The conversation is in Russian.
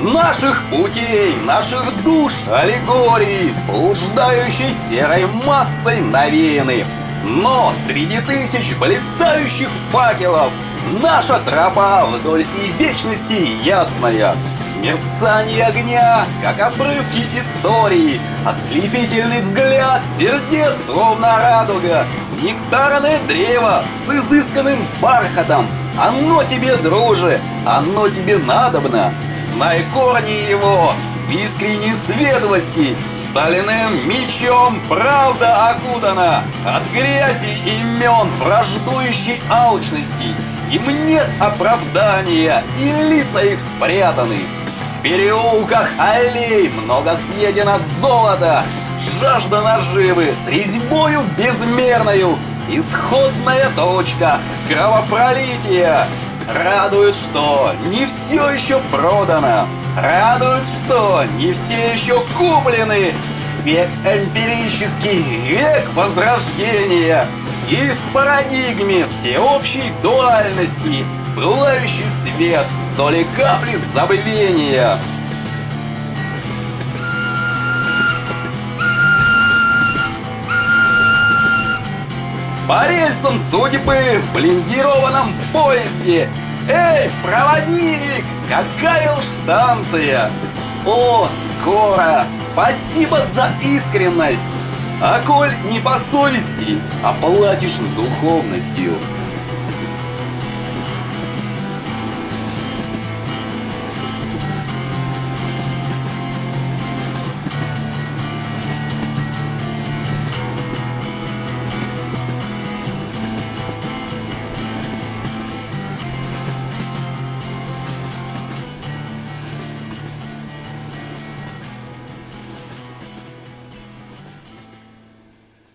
наших путей, наших душ, аллегории, блуждающей серой массой навеяны. Но среди тысяч блистающих факелов наша тропа вдоль сей вечности ясная. Мерцание огня, как обрывки истории, ослепительный взгляд сердец, словно радуга, нектарное древо с изысканным бархатом. Оно тебе, друже, оно тебе надобно. Знай корни его в искренней светлости, стальным мечом правда окутана, от грязи имен враждующей алчности. Им нет оправдания, и лица их спрятаны. В переулках аллей много съедено золота, жажда наживы с резьбою безмерною, исходная точка кровопролития. Радует, что не все еще продано, радует, что не все еще куплены. Век эмпирический, век возрождения. И в парадигме всеобщей дуальности пылающий свет с долей капли забвения. По рельсам судьбы в блиндированном поезде. Эй, проводник, какая уж станция! О, скоро! Спасибо за искренность! А коль не по совести, оплатишь духовностью.